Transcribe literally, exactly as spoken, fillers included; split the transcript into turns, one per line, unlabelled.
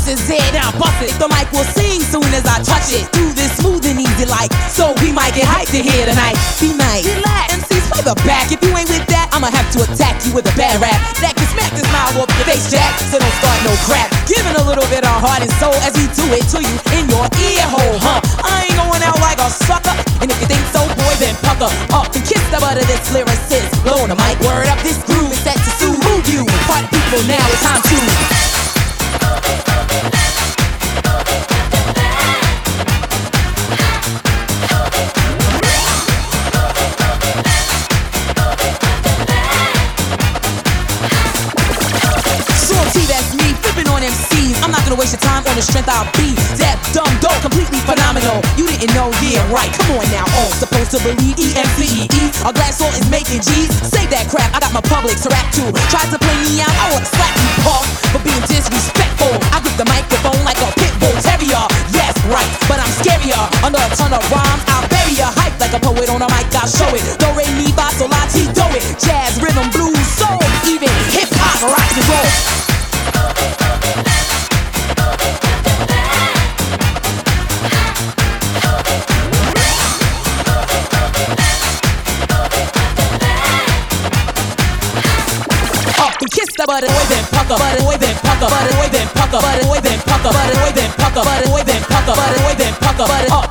his head, now bust it. The mic will sing soon as I touch it. Do this smooth and easy like, so we might get hyped in here tonight. Be nice, relax, M Cs play the back. If you ain't with that, I'ma have to attack you with a bad rap that can smack this smile off your face, Jack. So don't start no crap. Giving a little bit of heart and soul as we do it to you in your ear hole, huh? I ain't going out like a sucker, and if you think so, boy, then pucker up and kiss the butt of this lyricist. Blow on the mic, word up, this groove is set to soothe you. Party people, now it's time to. M Cs. I'm not gonna waste your time on the strength I'll be. That dumb dope, completely phenomenal. You didn't know, yeah, right. Come on now, all supposed to believe E M C E E. A glass salt is making G's. Save that crap, I got my public to rap to. Tried to play me out, I wanna slap you, Paul, for being disrespectful. I grip the microphone like a pit bull terrier. Yes, right, but I'm scarier. Under a ton of rhymes, I'll bury ya. Hype like a poet on a mic, I'll show it. Do, re, mi, fa, sol, la, ti, do it. Jazz, rhythm, blues, soul, even hip hop, rock and roll. Kiss the butt, boy, then pucker, butt, boy, then pucker, butt, boy, then pucker, butt, boy, then pucker, butt, boy, then pucker, butt, boy, then pucker, butt, boy, then pucker, butt, boy, then pucker, butt, up